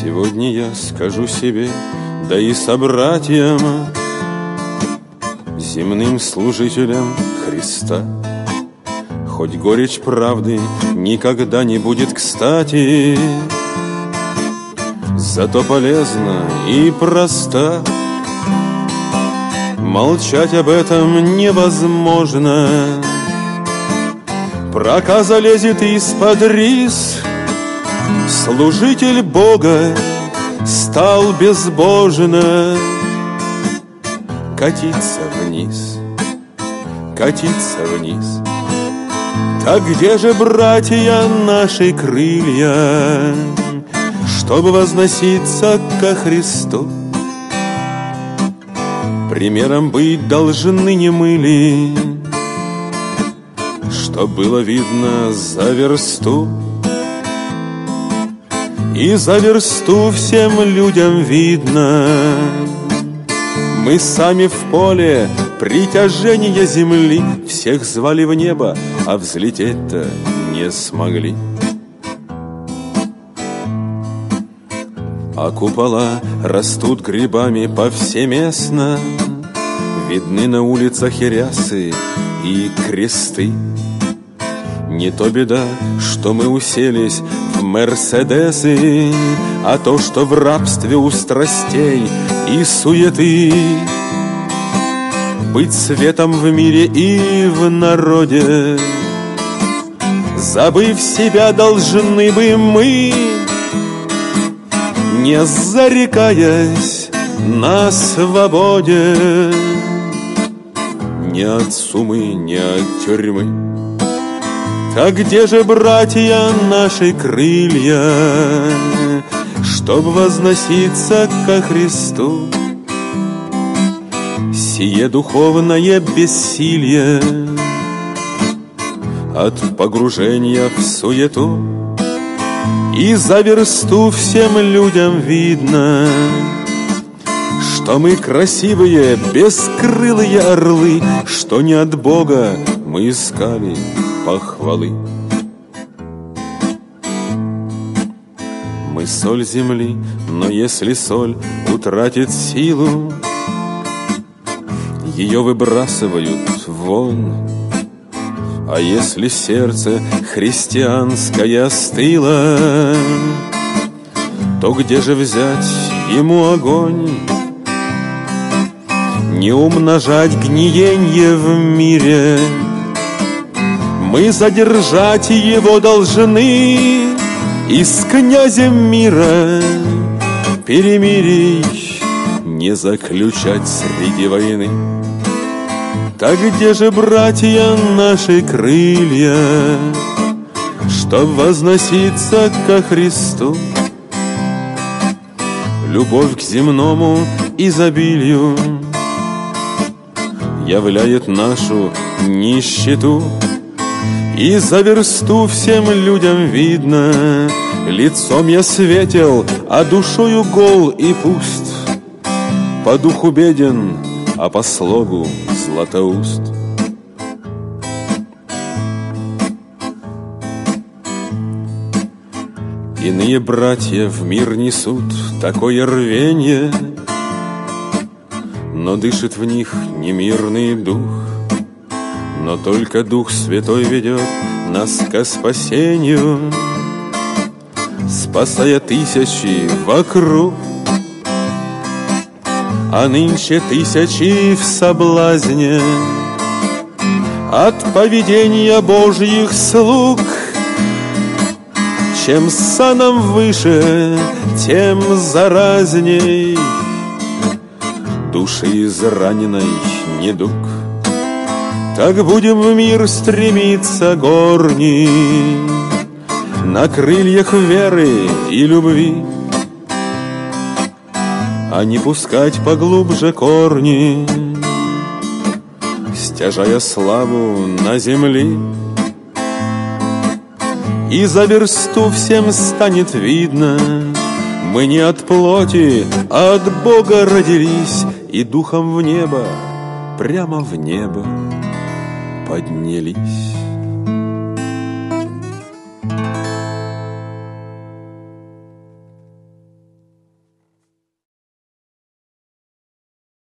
Сегодня я скажу себе, да и собратьям, земным служителям Христа: хоть горечь правды никогда не будет кстати, зато полезна и проста. Молчать об этом невозможно. Проказа лезет из-под рис. Служитель Бога стал безбожно катиться вниз, катиться вниз. Так где же, братья, наши крылья, чтобы возноситься ко Христу? Примером быть должны не мы ли, чтоб было видно за версту? И за версту всем людям видно. Мы сами в поле притяжения земли, всех звали в небо, а взлететь-то не смогли. А купола растут грибами повсеместно, видны на улицах и рясы, и кресты. Не то беда, что мы уселись в мерседесы, а то, что в рабстве у страстей и суеты. Быть светом в мире и в народе, забыв себя, должны бы мы, не зарекаясь на свободе, ни от сумы, ни от тюрьмы. Так где же, братья, наши крылья, чтоб возноситься ко Христу? Сие духовное бессилие от погружения в суету. И за версту всем людям видно, что мы красивые, бескрылые орлы, что не от Бога мы искали похвалы. Мы соль земли, но если соль утратит силу, ее выбрасывают вон. А если сердце христианское остыло, то где же взять ему огонь? Не умножать гниенье в мире, мы задержать его должны, и с князем мира перемирий не заключать среди войны. Так где же, братья, наши крылья, чтоб возноситься ко Христу? Любовь к земному изобилию являет нашу нищету. И за версту всем людям видно, лицом я светел, а душою гол и пуст. По духу беден, а по слогу златоуст. Иные братья в мир несут такое рвенье, но дышит в них не мирный дух. Но только Дух Святой ведет нас ко спасению, спасая тысячи вокруг. А нынче тысячи в соблазне от поведения Божьих слуг. Чем саном выше, тем заразней души израненной недуг. Так будем в мир стремиться горний, на крыльях веры и любви, а не пускать поглубже корни, стяжая славу на земли. И за версту всем станет видно, мы не от плоти, а от Бога родились, и духом в небо, прямо в небо поднялись.